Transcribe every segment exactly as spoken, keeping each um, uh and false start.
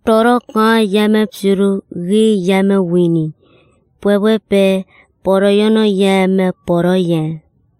toro ka yame psuru gi yame wini. Pwewe pe poro yono yame poro yen.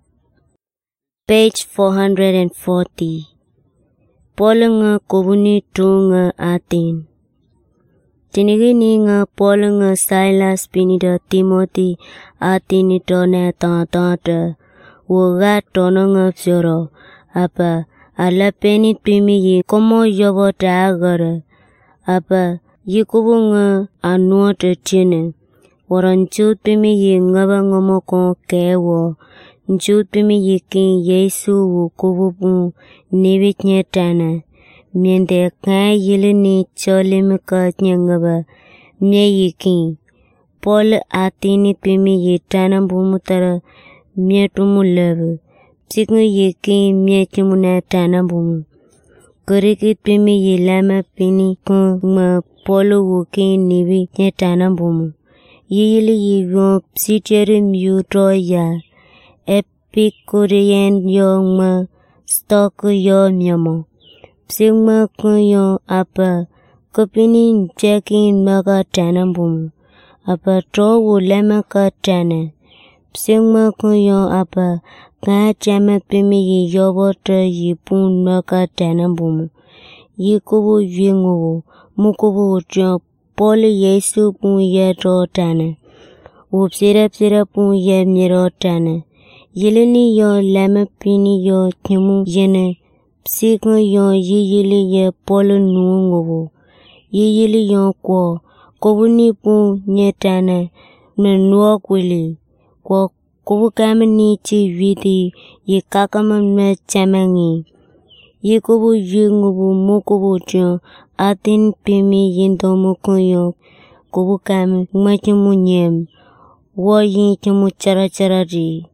Page four hundred forty. Paul nga kubuni tu nga atin. Tinigini nga Paul nga Silas pinida Timothy atin ito na tata. Woga tono nga psuro. Apa ala peni pimi yi komo yobo tagara. Apa yi kubu nga anuota chine. Waran chut pimi yi ngaba ngomo ko kewo. Njut pimi yi kin Yesu wu kubu pu nivit nye tana. Miende kaya yili ni chole mika nye ngaba. Mye yi kin. Paul atini pimi yi tana bumutara. Mye tumu lebe. Psiku yi kin mye chimuna tana bumu. Kurikit pimi yi lama pini kun ma Paul wu kin nivi nye tana bumu. Yili yi yon psicheri myuto ya. Epicurean yo ma stock yo myamo. Psigma kun yo apa kopini checking maga tana bumu. Apa to wu lema ka tana. Psigma kun yo apa ka chama pimi yi yobo ta yi pun maga tana bumu. Yi kubu yingu mukubu ujo Poli Yesu pun ye ro tana. Upsira psira pun ye miro tana. Yilini yo lama pini yo kimu yene. Psiku yo yili ye Poli nuungu. Yili yo kwa kubuni pun nye tana. Menuwa kwili. Kwa kubu kama ni chi vidi ye kakama me chamangi. Yi kubu yingu mukubu jo atin pimi yindo mukuyo. Kubu kama machimu nyem. Wo yin chimu chara chara ri.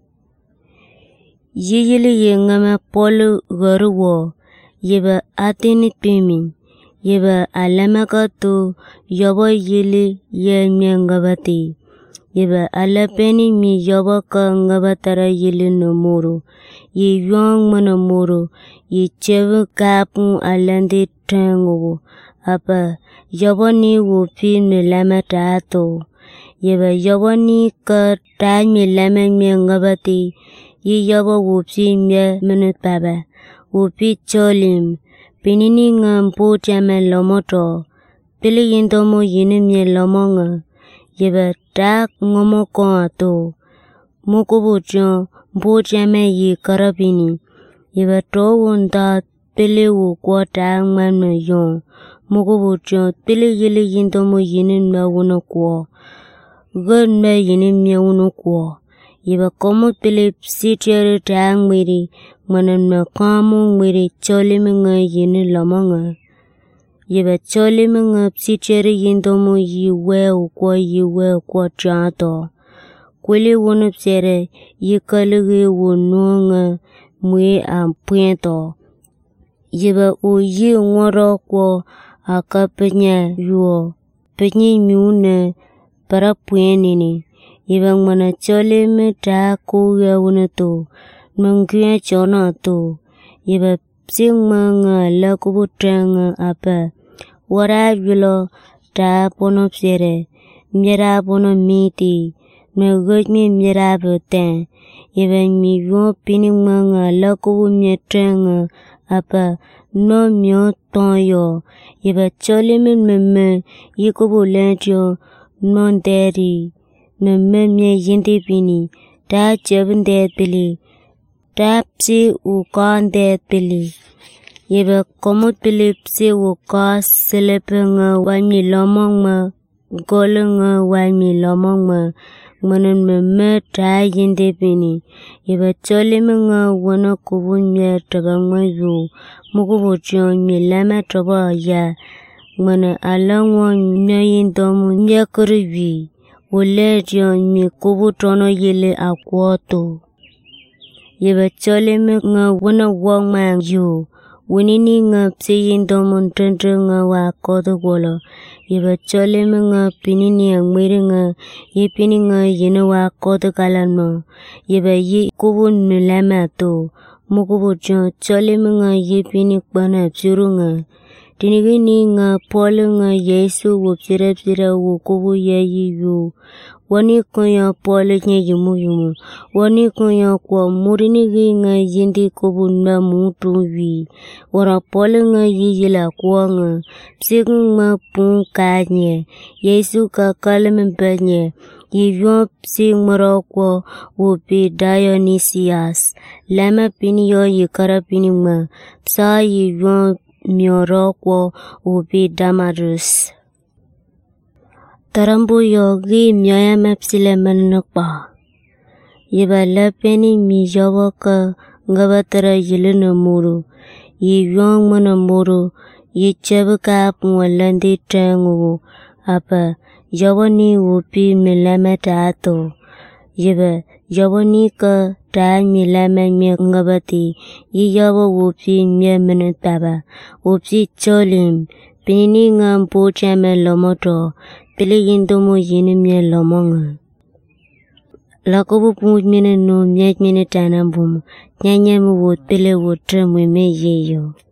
Yili ye ngama Polu garuwo. Yeba atin pimi. Yeba alamaka tu yobo yili ye ngabati. Yeba alapeni mi yobo ka ngabatara yili no muru. Ye yuang mana muru. Ye chevu kapu alandi tengu. Apa yobo ni wupi mi lama tato. Yeba yobo ni ka ta mi lama mi ngabati. Ye yobo wupi mi minut baba. Wupi cholim. Pinini nga mpu chame lomoto. Pili yindomo yini mi lomonga. Yeba tak ngomo ko ato. Mukubu jo mpu chame yi karabini. Yeba to wunda pili wu kwa tak manme yon. Mukubu jo pili yili yindomo yini me wuno kwa. Gud me yini me wuno kwa. Yeba komo pili psicheri tak mwiri. Manan me kamu mwiri choli minga yini lomonga. Yeba choli minga psicheri yindomo yi weu kwa yi weu kwa chato. Kwili wunu psere yi kaligi wununga mwi ampuento. Yeba u yi ngoro kwa aka penye yuo. Penye miune para puenini. Yeba ngwana choli mi ta kuya wunu tu. Mangkuya chona tu. Yeba psingma nga lakubu tenga apa. Wara vilo ta pono psere. Mira pono miti. Me gujmi mira boten. Yeba mi yuo piningma nga lakubu mye tenga apa. No myo tonyo. Yeba choli mi meme. Yikubu lentyo. Non deri. Meme mye yindi pini. Ta chabinde pili. Ta psi ukande pili. Yeba komut pili psi uka selepe nga wami lomong ma. Gole nga wami lomong ma. Manan meme ta yinde pini. Yeba choli mi nga wana kubu nye taba nga yu. Mukubu chion mi lama taba ya. Mana ala nga nye yindomu nye kuriwi. Ule chion mi kubu tono yile akwoto. Yeba choli mi nga wana wong ma yu. Winini nga psi yindomu ntendre nga wa kodo golo. Yeba choli mi nga pinini ang mwiri nga. Ye pini nga yina wa kodo kalano. Yeba ye kubu nulama to. Mukubu chon choli mi nga ye pini kwana psuru nga. tinigini nga pole nga Yesu wo pire pire wo kubu ye yu wani konya pole nye yumu yumu wani konya kwa murinigi nga yindi kubu na mutu wi wara pole nga yiyila kwa nga psiku nga pun ka nye Yesu ka kalme benye yivyon psi ngmaro kwa wo pi Dionysius lama pini yo yikara pini nga psa yivyon mioro kwa wo pi Damaris tarambu yogi myoya mapsile manakpa yiba lapeni mi yawa ka ngabatara yilina muru yivyon mana muru yichabu ka pungwalandi tangu apa yawani wupi milame tato yiba yawani ka ta milame mi ngabati yiyawa wupi mi minutaba wupi cholim pini ngampo chame lomoto pili yindomo yini mi lomonga lakobu punj mine no myaj mine tanambum nyanyam wot pile wot tremwe me yeyo